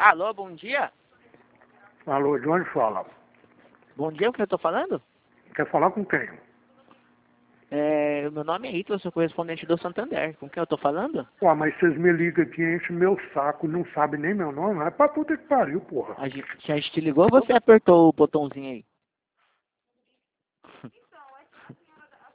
Alô, bom dia? Alô, de onde fala? Bom dia, o que eu tô falando? Quer falar com quem? Meu nome é Ítalo, sou correspondente do Santander. Com quem eu tô falando? Pô, mas vocês me ligam aqui, enchem meu saco, não sabem nem meu nome. É pra puta que pariu, porra. A gente te ligou ou você apertou o botãozinho aí?